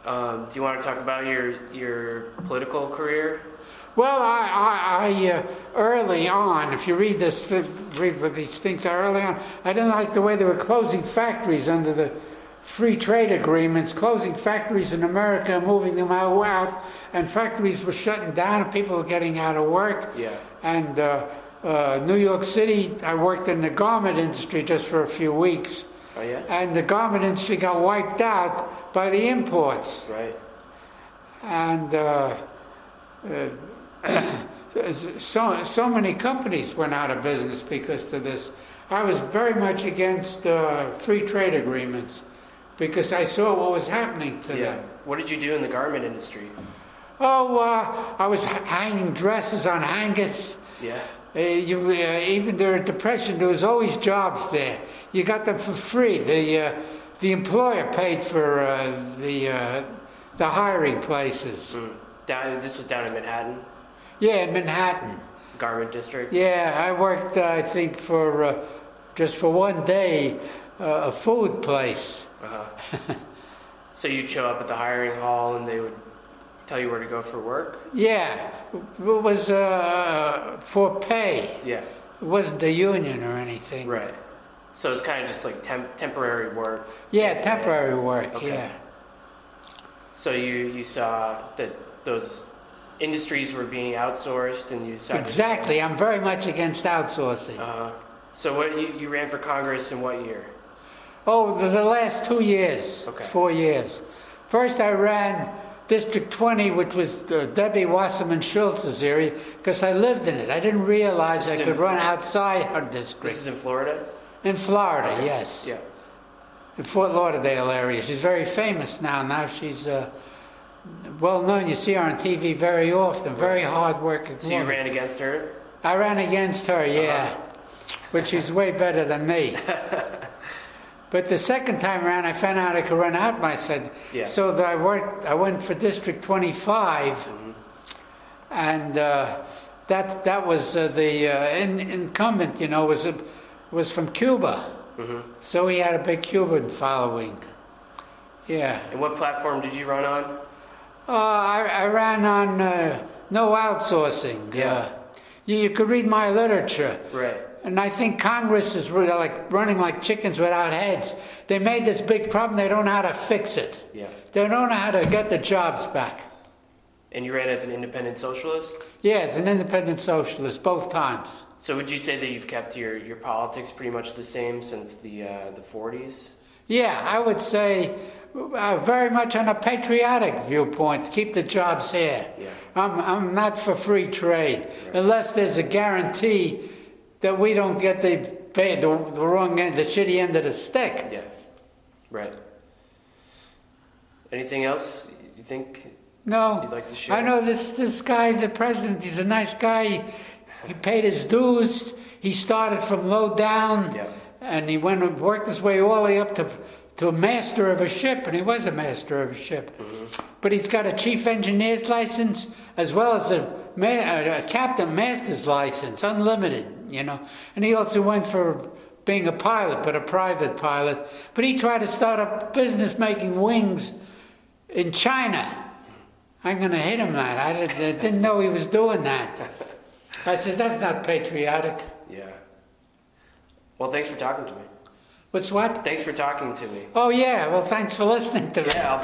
Do you want to talk about your political career? Well, I early on, if you read with these things early on, I didn't like the way they were closing factories under the free trade agreements, closing factories in America, moving them out, and factories were shutting down, and people were getting out of work. Yeah. And New York City, I worked in the garment industry just for a few weeks. Oh yeah. And the garment industry got wiped out by the imports. Right. And so many companies went out of business because of this. I was very much against free trade agreements because I saw what was happening to them. What did you do in the garment industry? Oh, I was hanging dresses on hangers. Yeah. Even during Depression, there was always jobs there. You got them for free. The employer paid for the hiring places. This was down in Manhattan? Yeah, in Manhattan. Garment district? Yeah, I worked, I think, for just for one day, a food place. Uh-huh. So you'd show up at the hiring hall and they would tell you where to go for work? Yeah, it was for pay. Yeah. It wasn't a union or anything. Right. So it's kind of just like temporary work? Yeah, temporary work, okay. Yeah. So you saw that those industries were being outsourced and you decided... Exactly, I'm very much against outsourcing. So what you ran for Congress in what year? Oh, the last 2 years, okay. 4 years. First I ran District 20, which was Debbie Wasserman Schultz's area, because I lived in it. I didn't realize I could run outside her district. This is in Florida? In Florida, yes. Yeah. In Fort Lauderdale area. She's very famous now. Now she's well known. You see her on TV very often. Very hard working. So you ran against her? I ran against her, yeah. But she's way better than me. But the second time around, I found out I could run out myself. Yeah. So that I went for District 25, and that was the incumbent. You know, was from Cuba. So he had a big Cuban following. Yeah. And what platform did you run on? I ran on no outsourcing. Yeah. You could read my literature. Right. And I think Congress is really like running like chickens without heads. They made this big problem. They don't know how to fix it. Yeah. They don't know how to get the jobs back. And you ran as an independent socialist? Yeah, as an independent socialist, both times. So would you say that you've kept your politics pretty much the same since the 40s? Yeah, I would say very much on a patriotic viewpoint, keep the jobs here. Yeah. I'm not for free trade, unless there's a guarantee that we don't get the wrong end, the shitty end of the stick. Yeah, right. Anything else you think No, you'd like to share? I know this guy, the president, he's a nice guy. He paid his dues. He started from low down, and he went and worked his way all the way up to a master of a ship, and he was a master of a ship. But he's got a chief engineer's license as well as a captain master's license, unlimited, you know. And he also went for being a pilot, but a private pilot. But he tried to start a business making wings in China. I'm going to hit him that. I didn't know he was doing that. I said, that's not patriotic. Yeah. Well, thanks for talking to me. What's what? Thanks for talking to me. Oh, yeah. Well, thanks for listening to me. Yeah,